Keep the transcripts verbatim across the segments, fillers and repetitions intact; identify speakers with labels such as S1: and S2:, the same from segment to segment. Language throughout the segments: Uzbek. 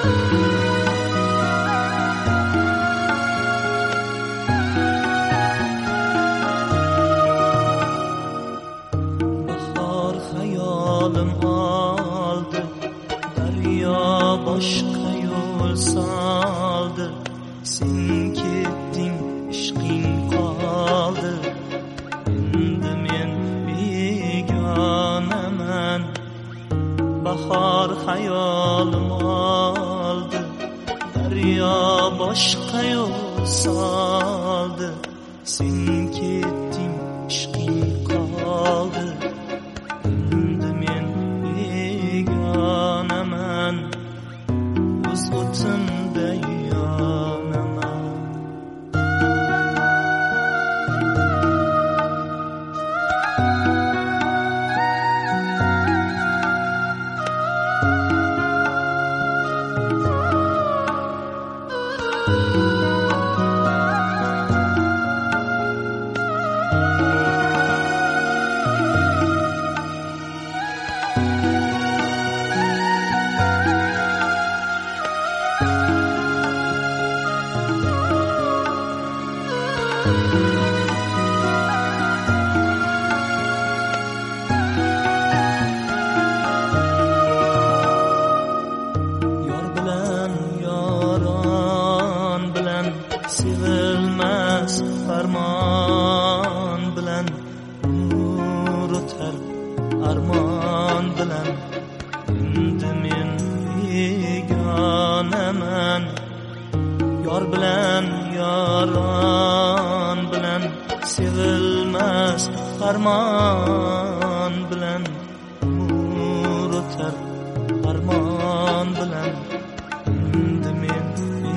S1: Hayolim oldi, daryo boshqa yo'l soldi. Sen ketding, ishqing qoldi. Endi men begonaman. Bahor hayolim oldi, daryo boshqa yo'l soldi. Sen ketding, ishqing qoldi. Endi men begonaman, o'z o'timda yonaman. Yor bilan yoron bilan sevilmas farmon bilan umr o'tar armon bilan. Endi men begonaman. Yor bilan yoron bilan sevilmas farmon bilan umr o'tar armon bilan. Endi men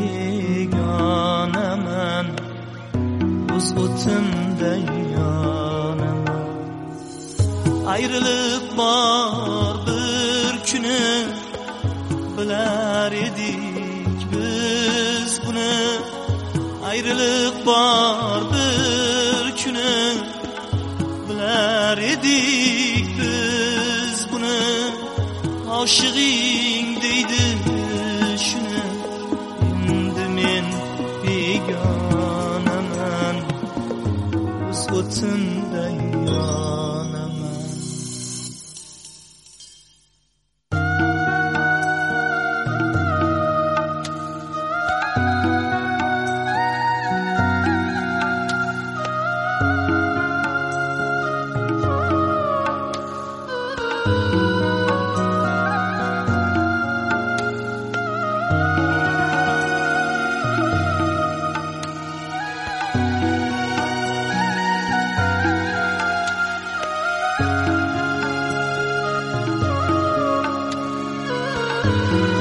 S1: begonaman, o'z o'timda yonaman. Ayriliq bor bir kuni, bilar edik biz buni. Ayriliq bor bir kuni, bilar edik biz buni. Oshig'ing deydi shuni. Endi men begonaman, o'z o'timda yonaman.
S2: Thank you.